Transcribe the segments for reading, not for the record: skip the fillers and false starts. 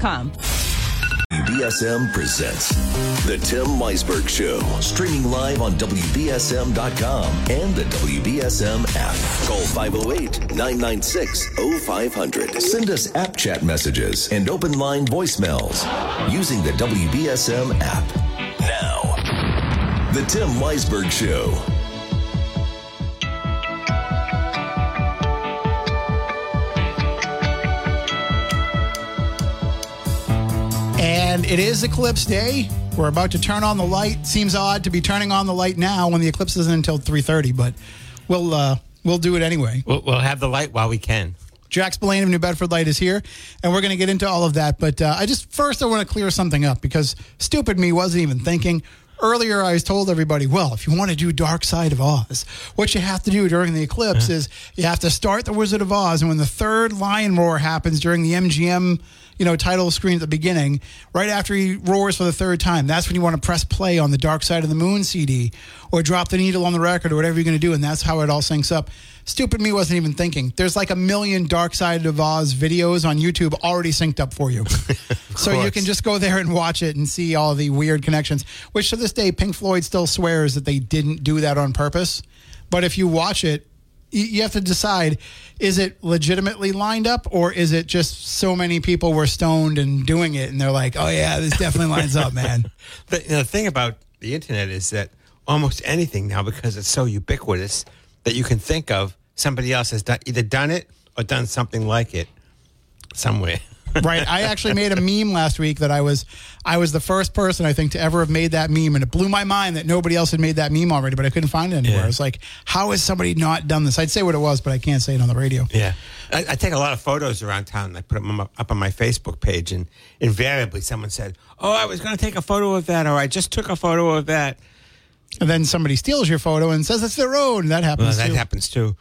WBSM.com. WBSM presents The Tim Weisberg Show, streaming live on WBSM.com and the WBSM app. Call 508-996-0500. Send us app chat messages and open line voicemails using the WBSM app. Now, The Tim Weisberg Show. And it is Eclipse Day. We're about to turn on the light. Seems odd to be turning on the light now when the eclipse isn't until 3:30, but we'll do it anyway. We'll have the light while we can. Jack Spillane of New Bedford Light is here, and we're going to get into all of that. But I want to clear something up because stupid me wasn't even thinking. Earlier, I told everybody, well, if you want to do Dark Side of Oz, what you have to do during the eclipse is you have to start The Wizard of Oz, and when the third lion roar happens during the MGM title screen at the beginning, right after he roars for the third time, that's when you want to press play on the Dark Side of the Moon CD or drop the needle on the record or whatever you're going to do, and that's how it all syncs up. Stupid me wasn't even thinking. There's like 1 million Dark Side of Oz videos on YouTube already synced up for you. So you can just go there and watch it and see all the weird connections, which to this day, Pink Floyd still swears that they didn't do that on purpose. But if you watch it, you have to decide, is it legitimately lined up or is it just so many people were stoned and doing it and they're like, oh yeah, this definitely lines up, man. The thing about the internet is that almost anything now, because it's so ubiquitous, that you can think of, somebody else has either done it or done something like it somewhere. Right. I actually made a meme last week that I was the first person, I think, to ever have made that meme. And it blew my mind that nobody else had made that meme already, but I couldn't find it anywhere. Yeah. I was like, how has somebody not done this? I'd say what it was, but I can't say it on the radio. Yeah. I take a lot of photos around town and I put them up on my Facebook page. And invariably someone said, oh, I was going to take a photo of that, or I just took a photo of that. And then somebody steals your photo and says it's their own. That happens too. That happens too.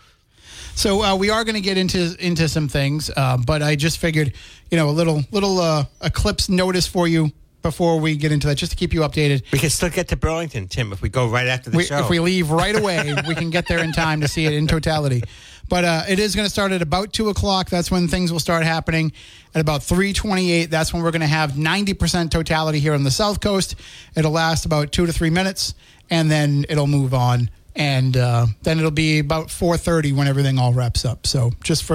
So we are going to get into some things, but I just figured, a little eclipse notice for you before we get into that, just to keep you updated. We can still get to Burlington, Tim, if we go right after the show. If we leave right away, we can get there in time to see it in totality. But it is going to start at about 2 o'clock. That's when things will start happening. At about 3:28, that's when we're going to have 90% totality here on the South Coast. It'll last about 2 to 3 minutes, and then it'll move on. And then it'll be about 4:30 when everything all wraps up. So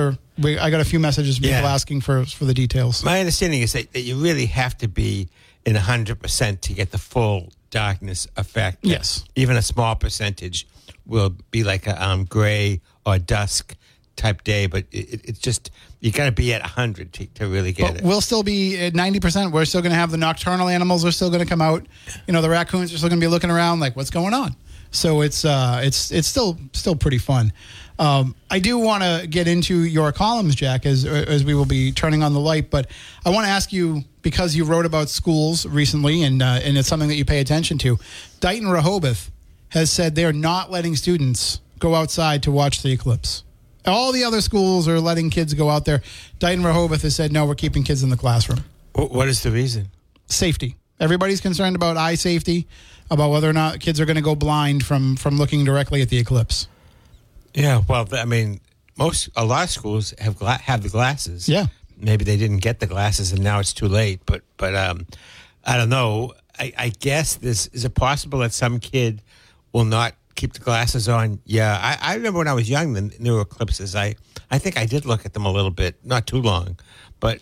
I got a few messages from people asking for the details. My understanding is that you really have to be in 100% to get the full darkness effect. Yes. Even a small percentage will be like a gray or dusk type day, but it's just, you got to be at 100 to really get it. We'll still be at 90%. We're still going to have the nocturnal animals are still going to come out. The raccoons are still going to be looking around like, what's going on? So it's still pretty fun. I do want to get into your columns, Jack, as we will be turning on the light. But I want to ask you, because you wrote about schools recently, and it's something that you pay attention to. Dighton Rehoboth has said they're not letting students go outside to watch the eclipse. All the other schools are letting kids go out there. Dighton Rehoboth has said, no, we're keeping kids in the classroom. What is the reason? Safety. Everybody's concerned about eye safety, about whether or not kids are going to go blind from looking directly at the eclipse. Yeah, well, I mean, a lot of schools have the glasses. Yeah. Maybe they didn't get the glasses and now it's too late. But I don't know. I guess is it possible that some kid will not keep the glasses on? Yeah, I remember when I was young, the new eclipses, I think I did look at them a little bit, not too long. But,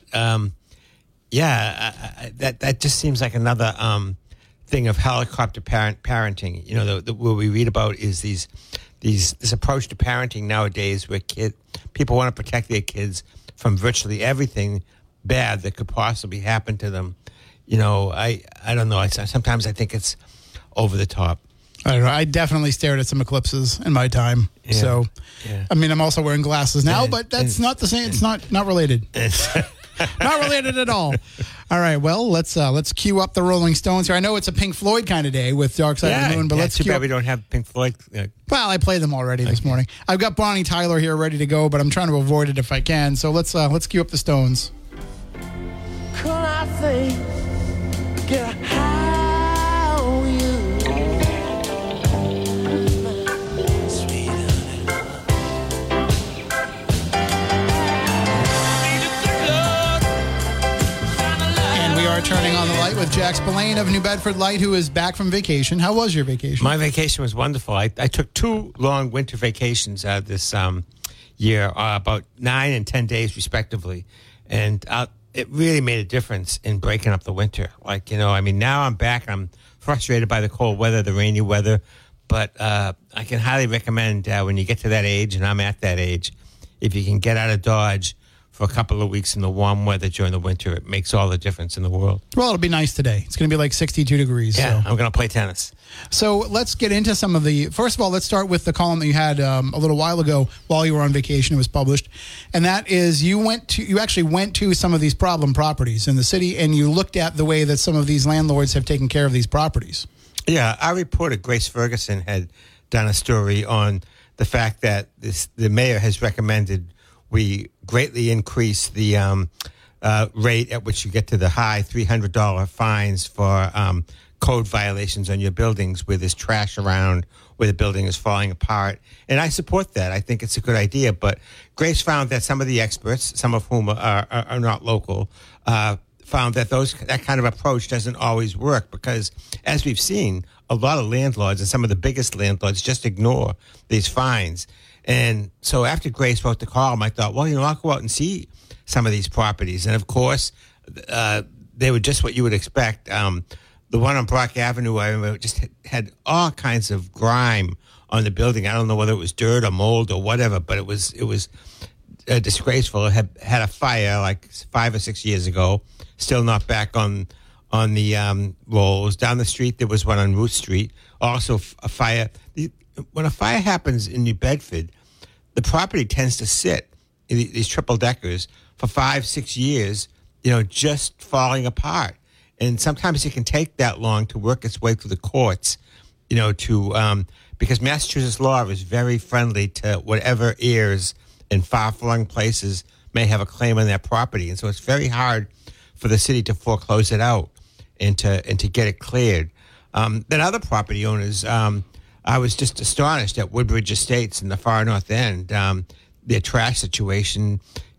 that just seems like another thing of helicopter parenting. What we read about is this approach to parenting nowadays where people want to protect their kids from virtually everything bad that could possibly happen to them. I don't know. Sometimes I think it's over the top. I don't know. I definitely stared at some eclipses in my time. Yeah. So, yeah. I mean, I'm also wearing glasses now, but that's not the same. It's not related. Not related at all. All right. Well, let's cue up the Rolling Stones here. I know it's a Pink Floyd kind of day with Dark Side of the Moon, but let's too cue bad up. we don't have Pink Floyd. Well, I played them already this morning. I've got Bonnie Tyler here ready to go, but I'm trying to avoid it if I can. So let's cue up the Stones. Could I think, get high on you? Sweet honey. Need a good love, shine a are Turning on the Light with Jack Spillane of New Bedford Light, who is back from vacation. How was your vacation? My vacation was wonderful. I took 2 long winter vacations this year, about 9 and 10 days respectively, and it really made a difference in breaking up the winter. Like, now I'm back. I'm frustrated by the cold weather, the rainy weather, but I can highly recommend when you get to that age, and I'm at that age, if you can get out of Dodge for a couple of weeks in the warm weather during the winter, it makes all the difference in the world. Well, it'll be nice today. It's going to be like 62 degrees. Yeah, so. I'm going to play tennis. So let's get into some of the... First of all, let's start with the column that you had a little while ago while you were on vacation. It was published. And that is you actually went to some of these problem properties in the city, and you looked at the way that some of these landlords have taken care of these properties. Yeah, our reporter, Grace Ferguson, had done a story on the fact that the mayor has recommended we greatly increase the rate at which you get to the high $300 fines for code violations on your buildings where there's trash around, where the building is falling apart. And I support that. I think it's a good idea. But Grace found that some of the experts, some of whom are not local, found that that kind of approach doesn't always work because, as we've seen, a lot of landlords and some of the biggest landlords just ignore these fines. And so after Grace wrote the column, I thought, well, I'll go out and see some of these properties. And, of course, they were just what you would expect. The one on Brock Avenue, I remember, just had all kinds of grime on the building. I don't know whether it was dirt or mold or whatever, but it was disgraceful. It had a fire like 5 or 6 years ago, still not back on the rolls. Down the street, there was one on Ruth Street, also a fire. When a fire happens in New Bedford, the property tends to sit in these triple deckers for 5-6 years, just falling apart. And sometimes it can take that long to work its way through the courts, because Massachusetts law is very friendly to whatever heirs in far-flung places may have a claim on their property. And so it's very hard for the city to foreclose it out and to get it cleared. Then other property owners, I was just astonished at Woodbridge Estates in the far north end. Their trash situation,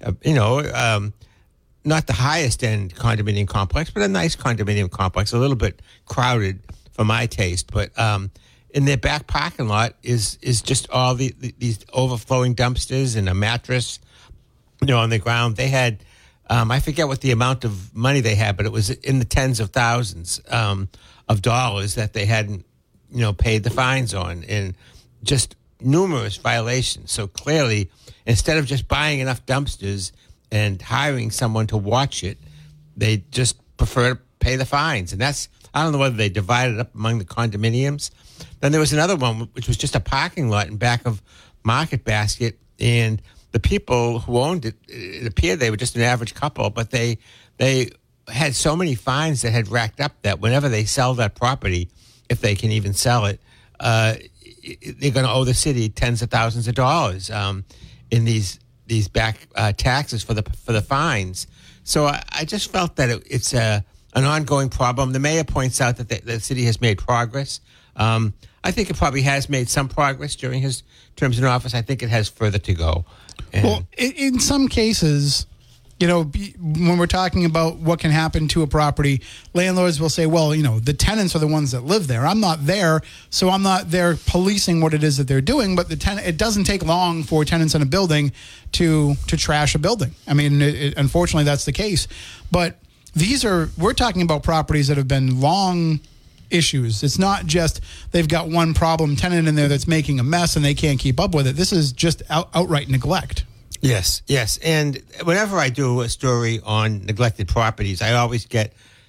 not the highest end condominium complex, but a nice condominium complex, a little bit crowded for my taste. But in their back parking lot is just all these overflowing dumpsters and a mattress, on the ground. They had, I forget what the amount of money they had, but it was in the tens of thousands of dollars that they hadn't paid the fines on, and just numerous violations. So clearly, instead of just buying enough dumpsters and hiring someone to watch it, they just prefer to pay the fines. And I don't know whether they divided it up among the condominiums. Then there was another one, which was just a parking lot in back of Market Basket, and the people who owned it, it appeared they were just an average couple, but they had so many fines that had racked up that whenever they sell that property, if they can even sell it, they're going to owe the city tens of thousands of dollars in these back taxes for the fines. So I just felt that it's an ongoing problem. The mayor points out that the city has made progress. I think it probably has made some progress during his terms in office. I think it has further to go. Well, in some cases, when we're talking about what can happen to a property, landlords will say, well, the tenants are the ones that live there. I'm not there, so I'm not there policing what it is that they're doing. But it doesn't take long for tenants in a building to trash a building. I mean, unfortunately, that's the case. But we're talking about properties that have been long issues. It's not just they've got one problem tenant in there that's making a mess and they can't keep up with it. This is just outright neglect. Yes. And whenever I do a story on neglected properties, I always get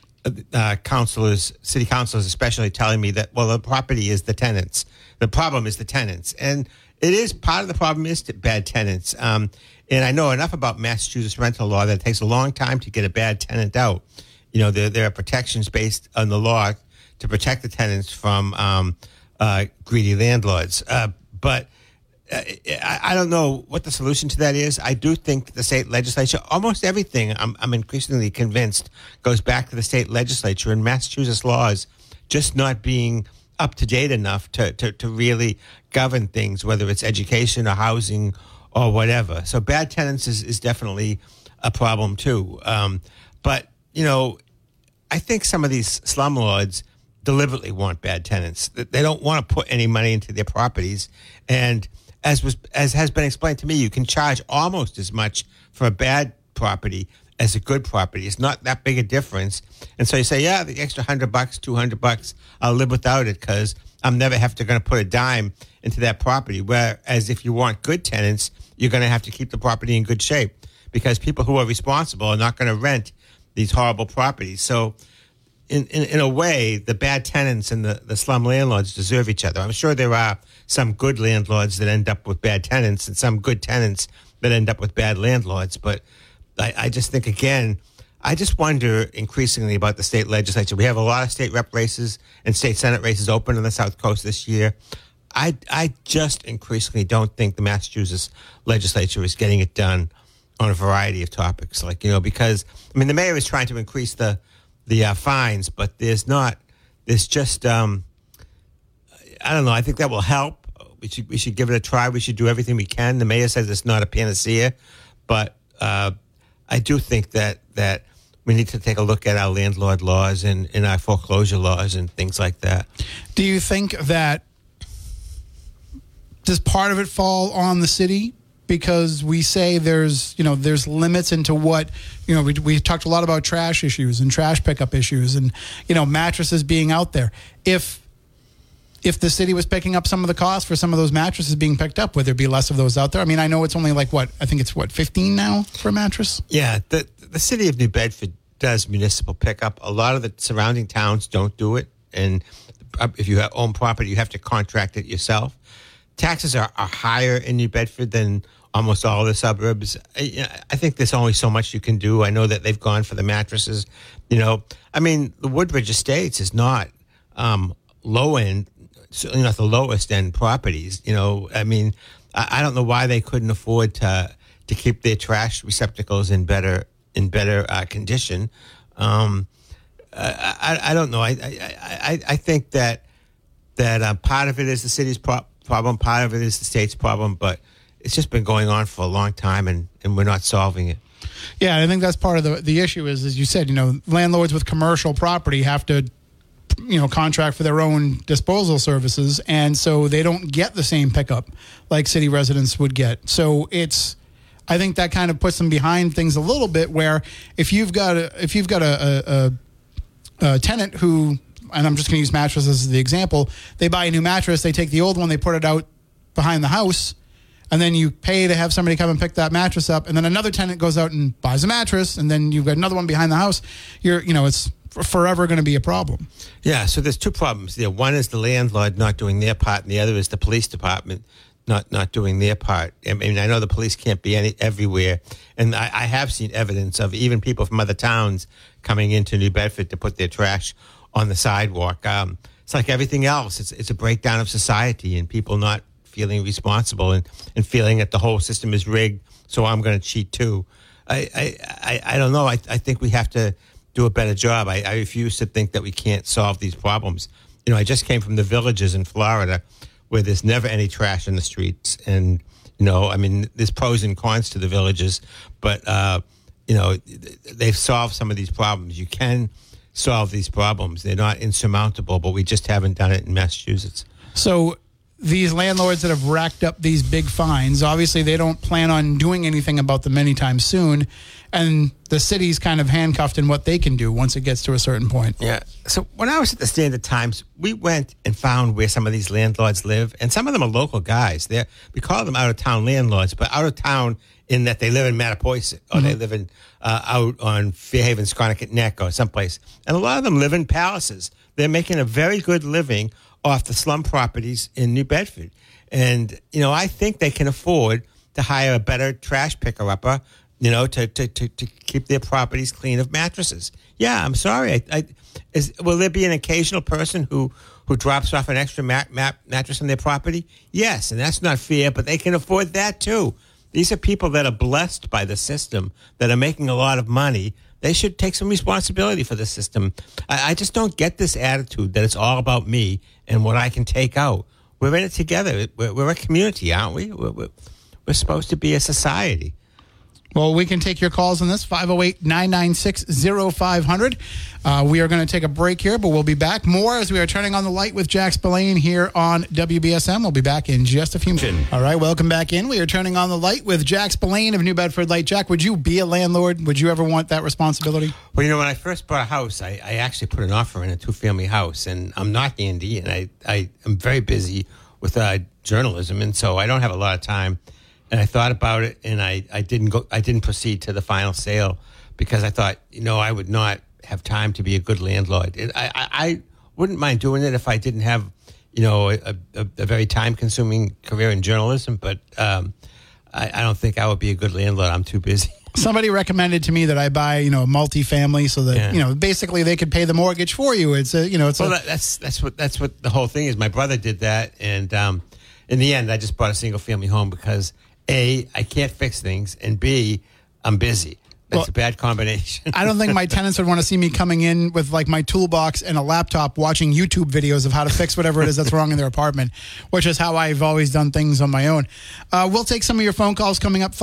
city councilors especially telling me that, well, the property is the tenants. The problem is the tenants. And it is part of the problem is bad tenants. And I know enough about Massachusetts rental law that it takes a long time to get a bad tenant out. There are protections based on the law to protect the tenants from greedy landlords. But I don't know what the solution to that is. I do think the state legislature, almost everything, I'm increasingly convinced, goes back to the state legislature and Massachusetts laws just not being up to date enough to really govern things, whether it's education or housing or whatever. So bad tenants is definitely a problem too. But, I think some of these slumlords deliberately want bad tenants. They don't want to put any money into their properties. And as has been explained to me, you can charge almost as much for a bad property as a good property. It's not that big a difference. And so you say, yeah, the extra $100, $200, I'll live without it because I'm never going to put a dime into that property. Whereas if you want good tenants, you're going to have to keep the property in good shape because people who are responsible are not going to rent these horrible properties. So in a way, the bad tenants and the slum landlords deserve each other. I'm sure there are some good landlords that end up with bad tenants and some good tenants that end up with bad landlords. But I just think, again, I just wonder increasingly about the state legislature. We have a lot of state rep races and state senate races open on the South Coast this year. I just increasingly don't think the Massachusetts legislature is getting it done on a variety of topics. Because, I mean, the mayor is trying to increase the fines, but there's just, I don't know. I think that will help. We should give it a try. We should do everything we can. The mayor says it's not a panacea, but I do think that we need to take a look at our landlord laws and our foreclosure laws and things like that. Do you think that does part of it fall on the city? Because we say there's limits into what, we talked a lot about trash issues and trash pickup issues and, mattresses being out there. If the city was picking up some of the costs for some of those mattresses being picked up, would there be less of those out there? I mean, I know it's only I think it's 15 now for a mattress? Yeah, the city of New Bedford does municipal pickup. A lot of the surrounding towns don't do it. And if you own property, you have to contract it yourself. Taxes are higher in New Bedford than almost all the suburbs. I think there's only so much you can do. I know that they've gone for the mattresses. I mean, the Woodbridge Estates is not low end, certainly not the lowest end properties. I mean, I don't know why they couldn't afford to keep their trash receptacles in better condition. I don't know. I think that part of it is the city's problem, part of it is the state's problem, but it's just been going on for a long time, and we're not solving it. Yeah, I think that's part of the issue is, as you said, landlords with commercial property have to, contract for their own disposal services, and so they don't get the same pickup like city residents would get. So I think that kind of puts them behind things a little bit, where if you've got a tenant who, and I'm just going to use mattresses as the example, they buy a new mattress, they take the old one, they put it out behind the house, and then you pay to have somebody come and pick that mattress up, and then another tenant goes out and buys a mattress, and then you've got another one behind the house. It's forever going to be a problem. Yeah, so there's two problems there. One is the landlord not doing their part, and the other is the police department not doing their part. I mean, I know the police can't be everywhere, and I have seen evidence of even people from other towns coming into New Bedford to put their trash on the sidewalk. It's like everything else. It's a breakdown of society and people not feeling responsible and feeling that the whole system is rigged, so I'm going to cheat too. I don't know. I think we have to do a better job. I refuse to think that we can't solve these problems. I just came from the Villages in Florida where there's never any trash in the streets. And, I mean, there's pros and cons to the Villages, but, they've solved some of these problems. You can solve these problems. They're not insurmountable, but we just haven't done it in Massachusetts. So these landlords that have racked up these big fines, obviously they don't plan on doing anything about them anytime soon. And the city's kind of handcuffed in what they can do once it gets to a certain point. Yeah. So when I was at the Standard Times, we went and found where some of these landlords live. And some of them are local guys. We call them out-of-town landlords, but out-of-town in that they live in Mattapoisett or they live in out on Fairhaven, Sconticut Neck or someplace. And a lot of them live in palaces. They're making a very good living off the slum properties in New Bedford. And, I think they can afford to hire a better trash picker-upper, to keep their properties clean of mattresses. Yeah, I'm sorry. Will there be an occasional person who drops off an extra mattress on their property? Yes, and that's not fair, but they can afford that too. These are people that are blessed by the system, that are making a lot of money. They should take some responsibility for the system. I just don't get this attitude that it's all about me and what I can take out. We're in it together. We're a community, aren't we? We're supposed to be a society. Well, we can take your calls on this, 508-996-0500. We are going to take a break here, but we'll be back more as we are turning on the light with Jack Spillane here on WBSM. We'll be back in just a few minutes. All right, welcome back in. We are turning on the light with Jack Spillane of New Bedford Light. Jack, would you be a landlord? Would you ever want that responsibility? Well, you know, when I first bought a house, I actually put an offer in a 2-family house, and I'm not handy, and I am very busy with journalism, and so I don't have a lot of time. And I thought about it, and I didn't proceed to the final sale because I thought, you know, I would not have time to be a good landlord. And I wouldn't mind doing it if I didn't have, you know, a very time-consuming career in journalism, but I don't think I would be a good landlord. I'm too busy. Somebody recommended to me that I buy, you know, a multifamily so that, you know, basically they could pay the mortgage for you. It's a, you know, it's that's what the whole thing is. My brother did that, and in the end, I just bought a single-family home because A, I can't fix things, and B, I'm busy. That's a bad combination. I don't think my tenants would want to see me coming in with like my toolbox and a laptop watching YouTube videos of how to fix whatever it is that's wrong in their apartment, which is how I've always done things on my own. We'll take some of your phone calls coming up,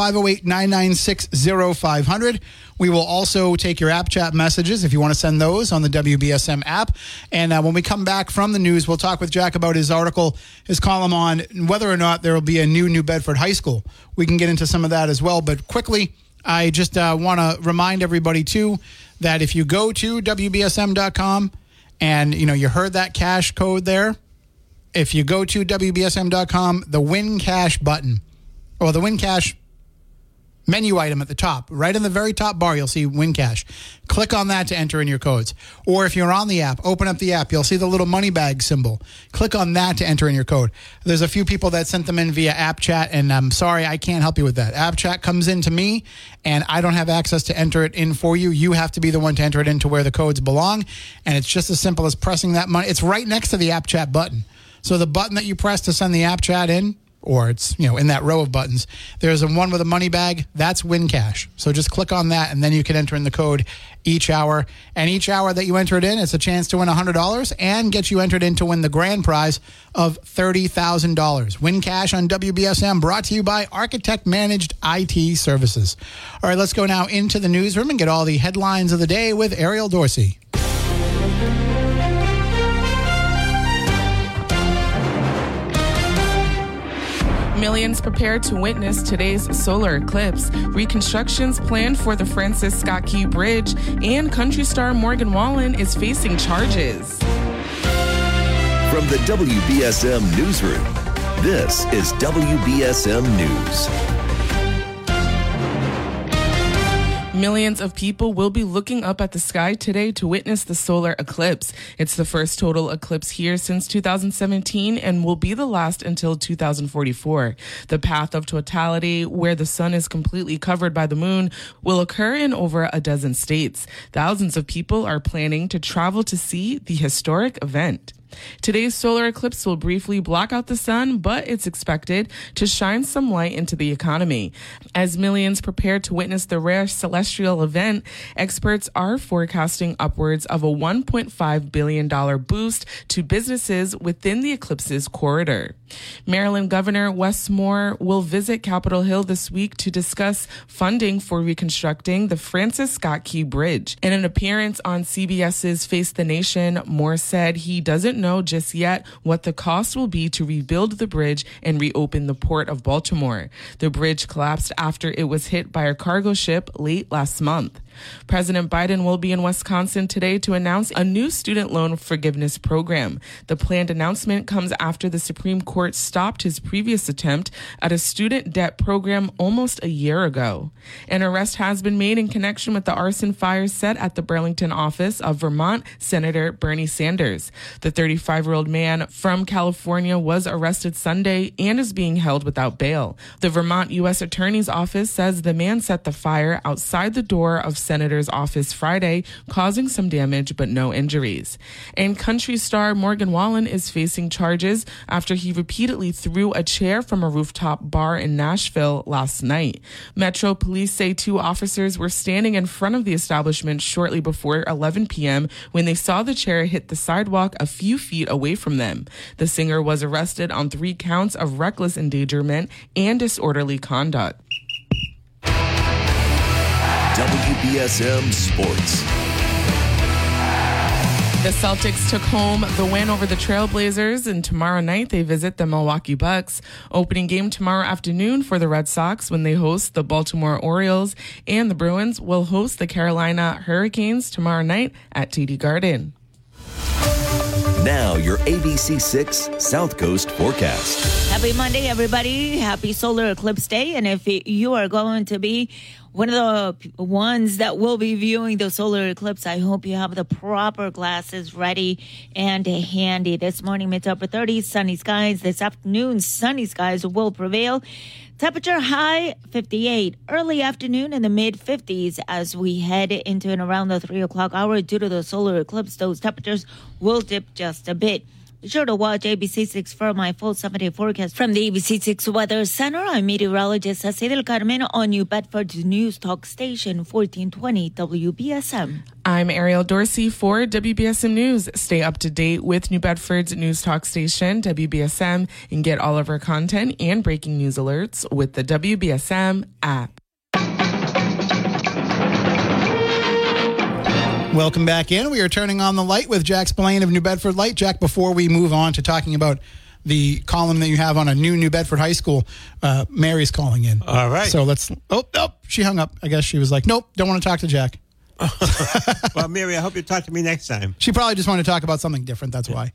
508-996-0500. We will also take your app chat messages if you want to send those on the WBSM app. And when we come back from the news, we'll talk with Jack about his article, his column on whether or not there will be a New Bedford high school. We can get into some of that as well. But quickly, I just want to remind everybody, too, that if you go to WBSM.com and, you know, you heard that cash code there, if you go to WBSM.com, the Win Cash button, or the Win Cash menu item at the top, right in the very top bar, you'll see Win Cash. Click on that to enter in your codes. Or if you're on the app, open up the app, you'll see the little money bag symbol. Click on that to enter in your code. There's a few people that sent them in via app chat, and I'm sorry, I can't help you with that. App chat comes in to me, and I don't have access to enter it in for you. You have to be the one to enter it into where the codes belong, and it's just as simple as pressing that money. It's right next to the app chat button. So the button that you press to send the app chat in, or it's, you know, in that row of buttons, there's a one with a money bag. That's Win Cash. So just click on that, and then you can enter in the code each hour. And each hour that you enter it in, it's a chance to win $100 and get you entered in to win the grand prize of $30,000. Win Cash on WBSM, brought to you by Architect Managed IT Services. All right, let's go now into the newsroom and get all the headlines of the day with Ariel Dorsey. Millions prepare to witness today's solar eclipse. Reconstruction's planned for the Francis Scott Key Bridge, and country star Morgan Wallen is facing charges. From the WBSM Newsroom, this is WBSM News. Millions of people will be looking up at the sky today to witness the solar eclipse. It's the first total eclipse here since 2017 and will be the last until 2044. The path of totality, where the sun is completely covered by the moon, will occur in over a dozen states. Thousands of people are planning to travel to see the historic event. Today's solar eclipse will briefly block out the sun, but it's expected to shine some light into the economy. As millions prepare to witness the rare celestial event, experts are forecasting upwards of a $1.5 billion boost to businesses within the eclipse's corridor. Maryland Governor Wes Moore will visit Capitol Hill this week to discuss funding for reconstructing the Francis Scott Key Bridge. In an appearance on CBS's Face the Nation, Moore said he doesn't know just yet what the cost will be to rebuild the bridge and reopen the port of Baltimore. The bridge collapsed after it was hit by a cargo ship late last month. President Biden will be in Wisconsin today to announce a new student loan forgiveness program. The planned announcement comes after the Supreme Court stopped his previous attempt at a student debt program almost a year ago. An arrest has been made in connection with the arson fire set at the Burlington office of Vermont Senator Bernie Sanders. The 35-year-old man from California was arrested Sunday and is being held without bail. The Vermont U.S. Attorney's Office says the man set the fire outside the door of Senator's office Friday, causing some damage but no injuries. And country star Morgan Wallen is facing charges after he repeatedly threw a chair from a rooftop bar in Nashville last night. Metro police say 2 officers were standing in front of the establishment shortly before 11 p.m. when they saw the chair hit the sidewalk a few feet away from them. The singer was arrested on 3 counts of reckless endangerment and disorderly conduct. WBSM Sports. The Celtics took home the win over the Trailblazers, and tomorrow night they visit the Milwaukee Bucks. Opening game tomorrow afternoon for the Red Sox when they host the Baltimore Orioles, and the Bruins will host the Carolina Hurricanes tomorrow night at TD Garden. Now your ABC6 South Coast forecast. Happy Monday, everybody. Happy Solar Eclipse Day. And if you are going to be one of the ones that will be viewing the solar eclipse, I hope you have the proper glasses ready and handy. This morning, mid to upper 30s, sunny skies. This afternoon, sunny skies will prevail. Temperature high 58. Early afternoon in the mid 50s as we head into and around the 3 o'clock hour. Due to the solar eclipse, those temperatures will dip just a bit. Be sure to watch ABC6 for my full 7-day forecast. From the ABC6 Weather Center, I'm meteorologist Ceci del Carmen on New Bedford's News Talk Station, 1420 WBSM. I'm Ariel Dorsey for WBSM News. Stay up to date with New Bedford's News Talk Station, WBSM, and get all of our content and breaking news alerts with the WBSM app. Welcome back in. We are turning on the light with Jack Spillane of New Bedford Light. Jack, before we move on to talking about the column that you have on a New Bedford High School, Mary's calling in. All right. So let's... Oh, she hung up. I guess she was like, nope, don't want to talk to Jack. Well, Mary, I hope you talk to me next time. She probably just wanted to talk about something different. That's why.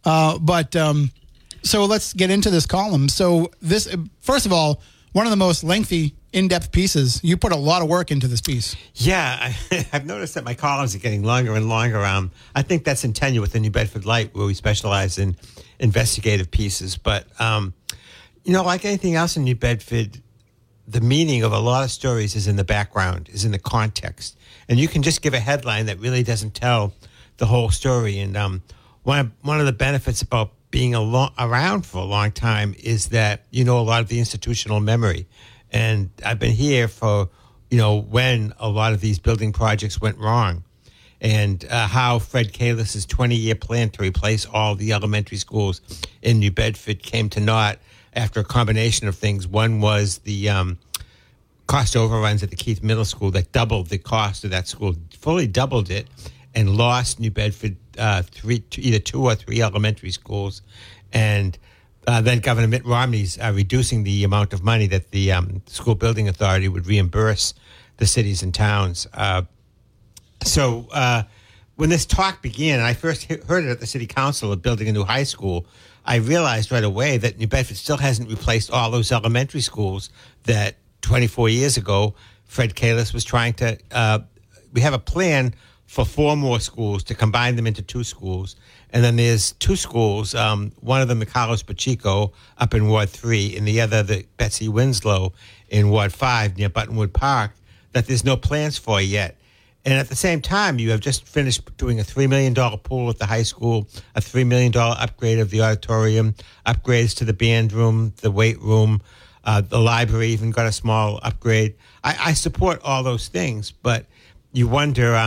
So let's get into this column. So this, first of all, one of the most lengthy, in-depth pieces. You put a lot of work into this piece. Yeah, I've noticed that my columns are getting longer and longer. I think that's in tenure with the New Bedford Light, where we specialize in investigative pieces. But, like anything else in New Bedford, the meaning of a lot of stories is in the background, is in the context. And you can just give a headline that really doesn't tell the whole story. And one of the benefits about being around for a long time is that a lot of the institutional memory. And I've been here for, when a lot of these building projects went wrong, and how Fred Kalis's 20-year plan to replace all the elementary schools in New Bedford came to naught after a combination of things. One was the cost overruns at the Keith Middle School that doubled the cost of that school, fully doubled it, and lost New Bedford either 2 or 3 elementary schools. And then Governor Mitt Romney's reducing the amount of money that the school building authority would reimburse the cities and towns. So when this talk began, and I first heard it at the city council of building a new high school, I realized right away that New Bedford still hasn't replaced all those elementary schools that 24 years ago Fred Kalis was trying to. We have a plan for 4 more schools to combine them into 2 schools. And then there's 2 schools, one of them, the Carlos Pacheco, up in Ward 3, and the other, the Betsy Winslow in Ward 5 near Buttonwood Park, that there's no plans for yet. And at the same time, you have just finished doing a $3 million pool at the high school, a $3 million upgrade of the auditorium, upgrades to the band room, the weight room, the library even got a small upgrade. I support all those things, but you wonder...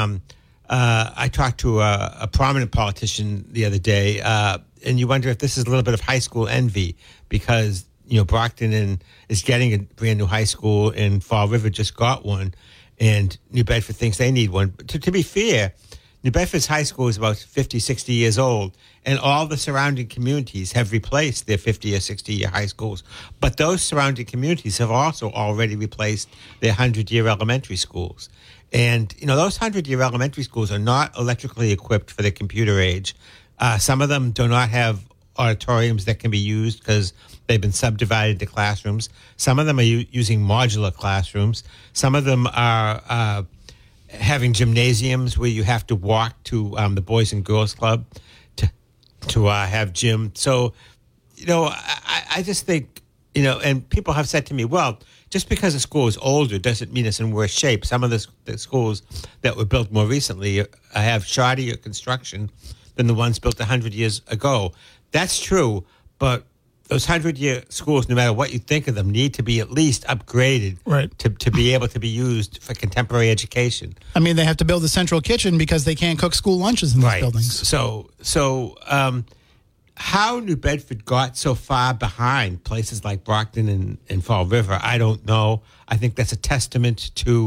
I talked to a prominent politician the other day, and you wonder if this is a little bit of high school envy because, Brockton is getting a brand new high school, and Fall River just got one, and New Bedford thinks they need one. But to be fair, New Bedford's high school is about 50, 60 years old, and all the surrounding communities have replaced their 50 or 60-year high schools. But those surrounding communities have also already replaced their 100-year elementary schools. And, those 100-year elementary schools are not electrically equipped for the computer age. Some of them do not have auditoriums that can be used because they've been subdivided into classrooms. Some of them are using modular classrooms. Some of them are having gymnasiums where you have to walk to the Boys and Girls Club to have gym. So, I just think, and people have said to me, well, just because a school is older doesn't mean it's in worse shape. Some of the schools that were built more recently have shoddier construction than the ones built 100 years ago. That's true, but those 100-year schools, no matter what you think of them, need to be at least upgraded to be able to be used for contemporary education. I mean, they have to build a central kitchen because they can't cook school lunches in these buildings. So how New Bedford got so far behind places like Brockton and Fall River, I don't know. I think that's a testament to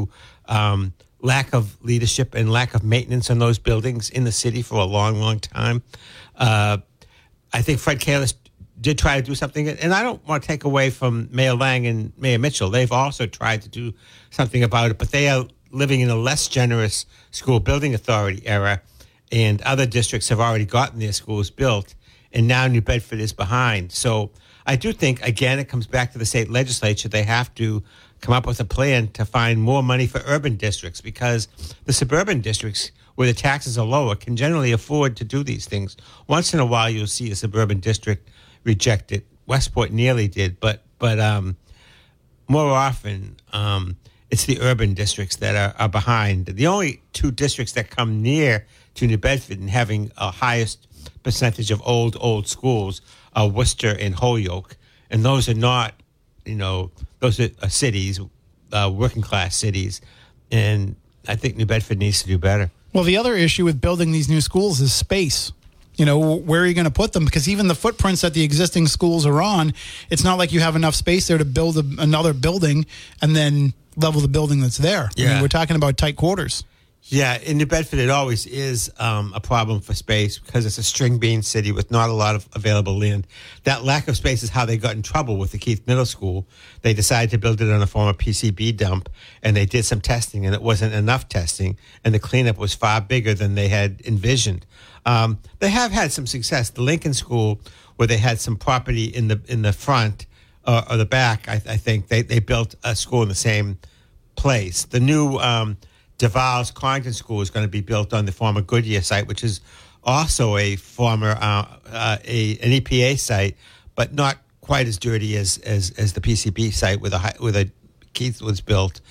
lack of leadership and lack of maintenance on those buildings in the city for a long, long time. I think Fred Kalisz did try to do something, and I don't want to take away from Mayor Lang and Mayor Mitchell. They've also tried to do something about it, but they are living in a less generous school building authority era, and other districts have already gotten their schools built, and now New Bedford is behind. So I do think, again, it comes back to the state legislature. They have to come up with a plan to find more money for urban districts, because the suburban districts where the taxes are lower can generally afford to do these things. Once in a while, you'll see a suburban district reject it. Westport nearly did, but more often it's the urban districts that are behind. The only two districts that come near to New Bedford and having a highest percentage of old schools are Worcester and Holyoke, and those are not, those are cities, working class cities, and I think New Bedford needs to do better. Well, the other issue with building these new schools is space. Where are you going to put them? Because even the footprints that the existing schools are on, it's not like you have enough space there to build another building and then level the building that's there. Yeah. We're talking about tight quarters. Yeah, in New Bedford, it always is a problem for space because it's a string bean city with not a lot of available land. That lack of space is how they got in trouble with the Keith Middle School. They decided to build it on a former PCB dump, and they did some testing, and it wasn't enough testing, and the cleanup was far bigger than they had envisioned. They have had some success. The Lincoln School, where they had some property in the front or the back, I think they built a school in the same place. The new DeVal's Clarendon School is going to be built on the former Goodyear site, which is also a former an EPA site, but not quite as dirty as the PCB site where the Keith was built.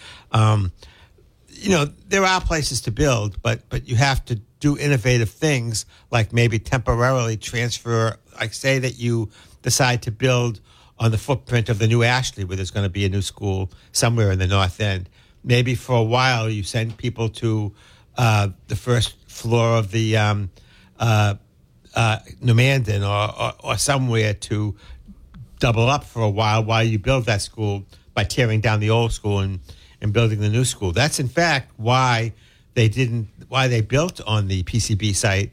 There are places to build, but you have to do innovative things, like maybe temporarily transfer, like say that you decide to build on the footprint of the new Ashley, where there's going to be a new school somewhere in the North End. Maybe for a while you send people to the first floor of the New Mandan or somewhere to double up for a while you build that school by tearing down the old school and building the new school. That's in fact why they built on the PCB site,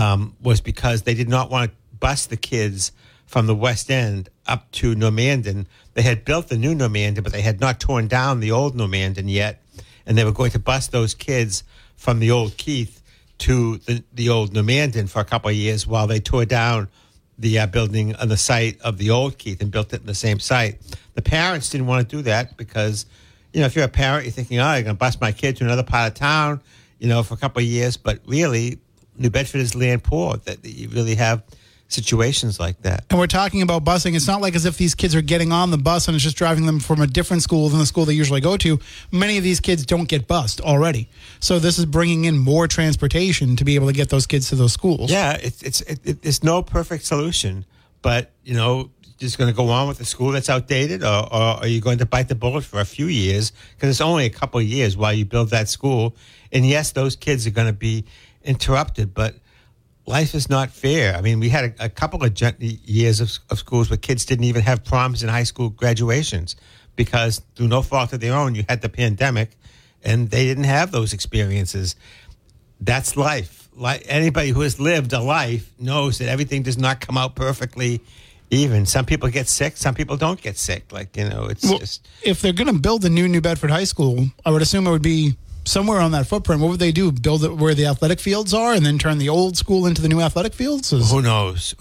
was because they did not want to bus the kids from the West End up to Normandan. They had built the new Normandan, but they had not torn down the old Normandan yet, and they were going to bus those kids from the old Keith to the old Normandan for a couple of years while they tore down the building on the site of the old Keith and built it in the same site. The parents didn't want to do that because, if you're a parent, you're thinking, you're going to bus my kid to another part of town, for a couple of years. But really, New Bedford is land poor, that you really have situations like that. And we're talking about busing. It's not like as if these kids are getting on the bus and it's just driving them from a different school than the school they usually go to. Many of these kids don't get bused already. So this is bringing in more transportation to be able to get those kids to those schools. Yeah, it's no perfect solution, but, just going to go on with the school that's outdated, or are you going to bite the bullet for a few years? Because it's only a couple of years while you build that school. And yes, those kids are going to be interrupted, but life is not fair. I mean, we had a couple of years of schools where kids didn't even have proms and high school graduations because, through no fault of their own, you had the pandemic, and they didn't have those experiences. That's life. Like anybody who has lived a life knows that everything does not come out perfectly even. Some people get sick, some people don't get sick. Just... If they're going to build a New Bedford High School, I would assume it would be somewhere on that footprint. What would they do? Build it where the athletic fields are and then turn the old school into the new athletic fields? Who knows?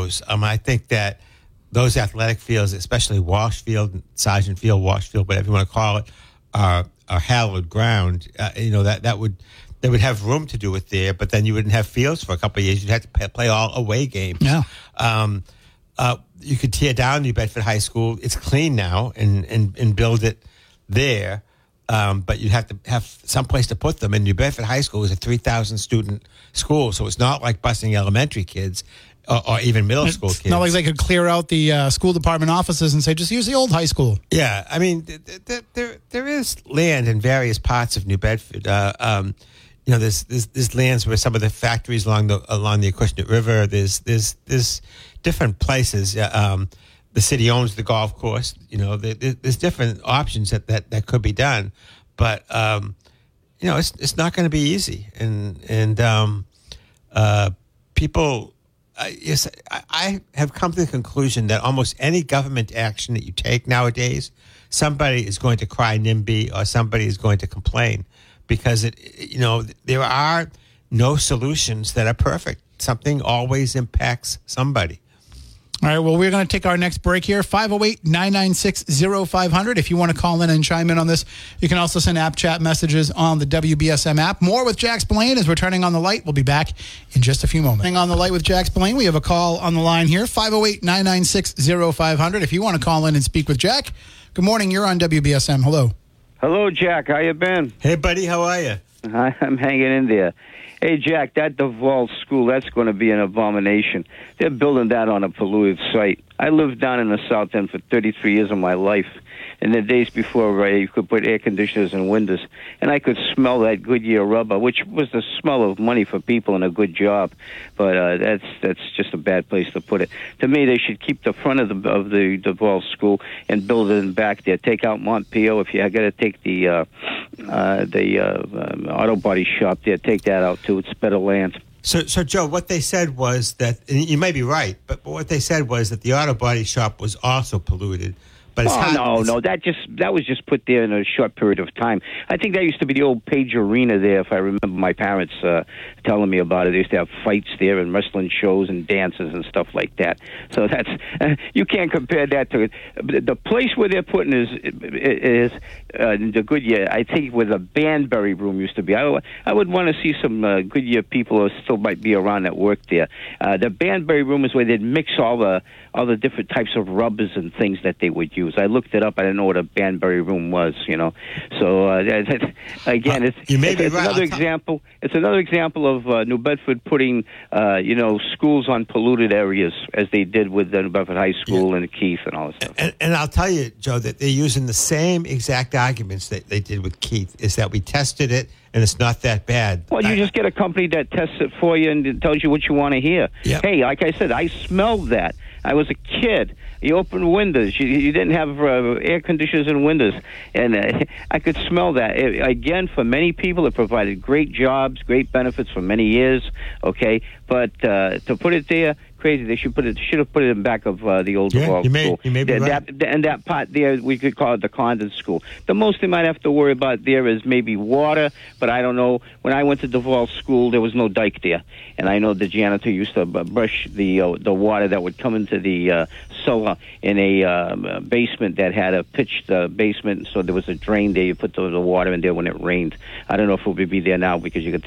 I think that those athletic fields, especially Walsh Field, Sergeant Field, Walsh Field, whatever you want to call it, are hallowed ground. They would have room to do it there, but then you wouldn't have fields for a couple of years. You'd have to play all away games. Yeah. You could tear down New Bedford High School. It's clean now and build it there. But you'd have to have some place to put them. And New Bedford High School is a 3,000 student school, so it's not like busing elementary kids or even middle school kids. It's not like they could clear out the school department offices and say, just use the old high school. Yeah, I mean, there is land in various parts of New Bedford. There's lands where some of the factories along the Acushnet River. There's different places. The city owns the golf course. There's different options that could be done. But it's not going to be easy, and people. Yes, I have come to the conclusion that almost any government action that you take nowadays, somebody is going to cry NIMBY or somebody is going to complain, because there are no solutions that are perfect. Something always impacts somebody. All right, well, we're going to take our next break here. 508-996-0500. If you want to call in and chime in on this, you can also send app chat messages on the WBSM app. More with Jack Spillane as we're turning on the light. We'll be back in just a few moments. Turning on the light with Jack Spillane. We have a call on the line here, 508-996-0500. If you want to call in and speak with Jack. Good morning. You're on WBSM. Hello. Hello, Jack. How you been? Hey, buddy. How are you? I'm hanging in there. Hey, Jack, that Duval School, that's going to be an abomination. They're building that on a polluted site. I lived down in the South End for 33 years of my life. In the days before, you could put air conditioners in windows, and I could smell that Goodyear rubber, which was the smell of money for people and a good job. But that's just a bad place to put it. To me, they should keep the front of the Duval School and build it in back there. Take out Montpio. If you got to take the auto body shop there, take that out too. It's better land. So, Joe, what they said was that, and you may be right, but what they said was that the auto body shop was also polluted. But that was just put there in a short period of time. I think that used to be the old Page Arena there, if I remember my parents telling me about it. They used to have fights there and wrestling shows and dances and stuff like that. So that's you can't compare that to it. The place where they're putting is the Goodyear, I think, where the Banbury room used to be. I would want to see some Goodyear people who still might be around that work there. The Banbury room is where they'd mix all the different types of rubbers and things that they would use. I looked it up. I didn't know what a Banbury room was, So again, it's another example. It's another example of New Bedford putting, schools on polluted areas, as they did with the New Bedford High School and Keith and all this stuff. And I'll tell you, Joe, that they're using the same exact arguments that they did with Keith. Is that we tested it and it's not that bad. Well, you just get a company that tests it for you and it tells you what you want to hear. Yep. Hey, like I said, I smelled that. I was a kid. You opened windows. You didn't have air conditioners in windows. And I could smell that. Again, for many people, it provided great jobs, great benefits for many years, okay? But to put it there, crazy. They should have put it in back of the old Duval School. You may be right. And that part there, we could call it the Condon School. The most they might have to worry about there is maybe water, but I don't know. When I went to Duval School, there was no dike there, and I know the janitor used to brush the water that would come into the cellar in a basement that had a pitched basement, so there was a drain there. You put the water in there when it rained. I don't know if it would be there now because you got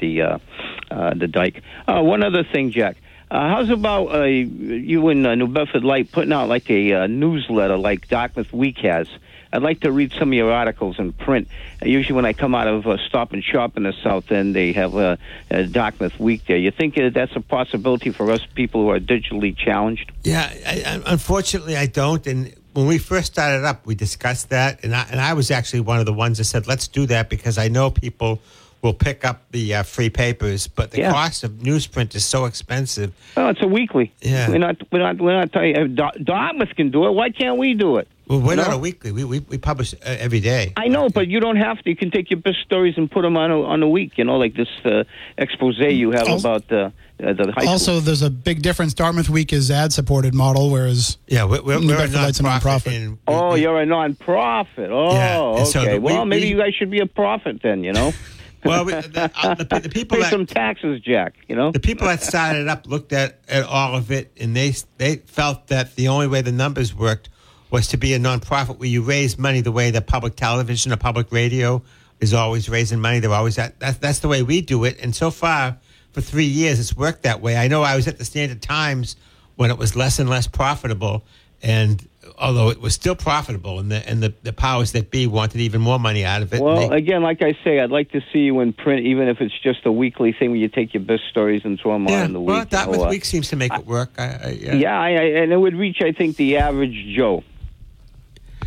the dike. One other thing, Jack. How's about you and New Bedford Light putting out like a newsletter like Dartmouth Week has? I'd like to read some of your articles in print. Usually when I come out of Stop and Shop in the South End, they have a Dartmouth Week there. You think that's a possibility for us people who are digitally challenged? Yeah, unfortunately I don't. And when we first started up, we discussed that. And I was actually one of the ones that said, let's do that because I know people will pick up the free papers, but the cost of newsprint is so expensive. Oh, it's a weekly. Yeah, we're not telling you. Dartmouth can do it. Why can't we do it? Well, we're not a weekly. We publish every day. I know, but you don't have to. You can take your best stories and put them on a week. Like this expose you have about the high school. Also, there's a big difference. Dartmouth Week is ad-supported model, whereas we're New a Bedford Light's a non-profit. You're a non-profit. Okay. So maybe you guys should be a profit then. Well, the people pay some taxes, Jack. The people that started up looked at all of it, and they felt that the only way the numbers worked was to be a nonprofit where you raise money the way that public television or public radio is always raising money. They're always that's the way we do it, and so far for 3 years it's worked that way. I know I was at the Standard Times when it was less and less profitable, and although it was still profitable, and the powers that be wanted even more money out of it. Well, again, like I say, I'd like to see you in print, even if it's just a weekly thing where you take your best stories and throw them on in the week. Well, Dartmouth Week seems to make it work. And it would reach, I think, the average Joe.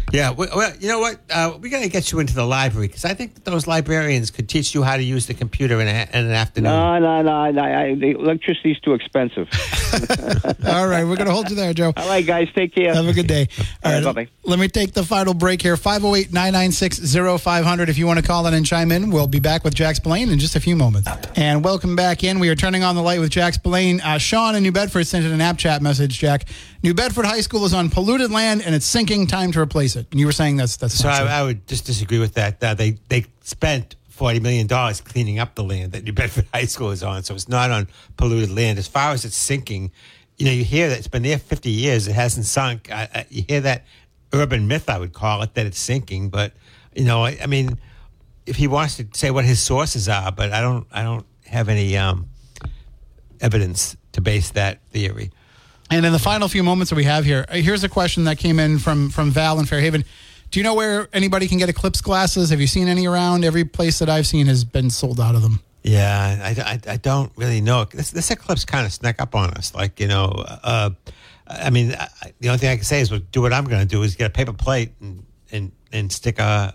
Yeah, well, you know what? We're going to get you into the library because I think that those librarians could teach you how to use the computer in an afternoon. No. The electricity's too expensive. All right, we're going to hold you there, Joe. All right, guys, take care. Have a good day. All right, bye-bye. Let me take the final break here. 508-996-0500 if you want to call in and chime in. We'll be back with Jack Spillane in just a few moments. And welcome back in. We are turning on the light with Jack Spillane. Sean in New Bedford sent in an app chat message, Jack. New Bedford High School is on polluted land and it's sinking. Time to replace it. And you were saying that's So not true. I would just disagree with that. They spent $40 million cleaning up the land that New Bedford High School is on, so it's not on polluted land. As far as it's sinking, you hear that it's been there 50 years. It hasn't sunk. You hear that urban myth, I would call it, that it's sinking. But, I mean, if he wants to say what his sources are, but I don't have any evidence to base that theory. And in the final few moments that we have here, here's a question that came in from Val in Fairhaven. Do you know where anybody can get Eclipse glasses? Have you seen any around? Every place that I've seen has been sold out of them. Yeah, I don't really know. This Eclipse kind of snuck up on us. Like, I mean, the only thing I can say is do what I'm going to do is get a paper plate and stick a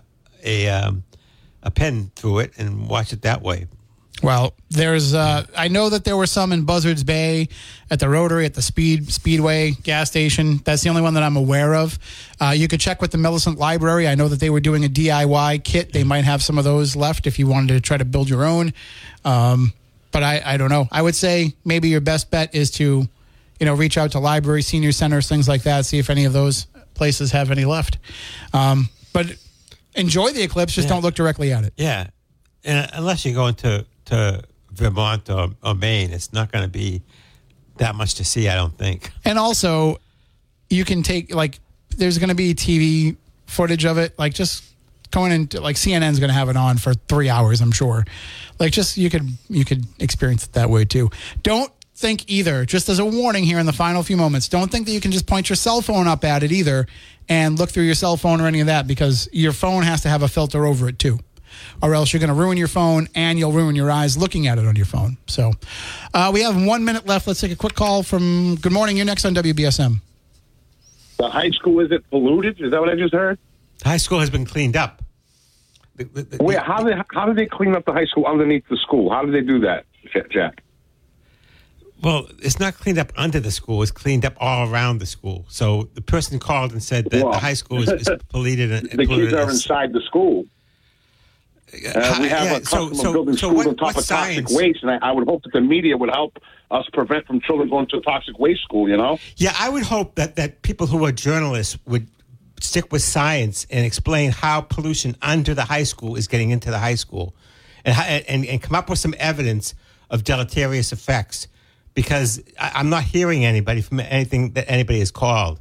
pen through it and watch it that way. Well, there's I know that there were some in Buzzards Bay, at the Rotary, at the Speedway gas station. That's the only one that I'm aware of. You could check with the Millicent Library. I know that they were doing a DIY kit. They might have some of those left if you wanted to try to build your own. But I don't know. I would say maybe your best bet is to, reach out to libraries, senior centers, things like that, see if any of those places have any left. But enjoy the Eclipse. Just don't look directly at it. Yeah. And unless you're going to Vermont or Maine, it's not going to be that much to see, I don't think. And also, you can take, there's going to be TV footage of it. Just going into, CNN's going to have it on for 3 hours, I'm sure. You could experience it that way, too. Don't think either, just as a warning here in the final few moments, don't think that you can just point your cell phone up at it either and look through your cell phone or any of that, because your phone has to have a filter over it, too. Or else you're going to ruin your phone and you'll ruin your eyes looking at it on your phone. So we have 1 minute left. Let's take a quick call from Good Morning. You're next on WBSM. The high school isn't polluted? Is that what I just heard? High school has been cleaned up. Wait, how do they clean up the high school underneath the school? How do they do that, Jack? Well, it's not cleaned up under the school. It's cleaned up all around the school. So the person called and said that the high school is polluted. The kids are inside the school. We have a customer building schools on top of toxic waste, and I would hope that the media would help us prevent from children going to a toxic waste school, Yeah, I would hope that people who are journalists would stick with science and explain how pollution under the high school is getting into the high school and come up with some evidence of deleterious effects, because I'm not hearing anybody from anything that anybody has called.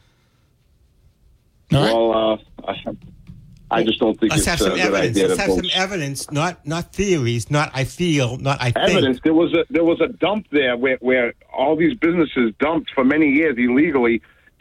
Well, I just don't think Let's have some evidence. idea. Let's have some evidence, not theories, not I feel, not I think. Evidence. There was a dump there where all these businesses dumped for many years illegally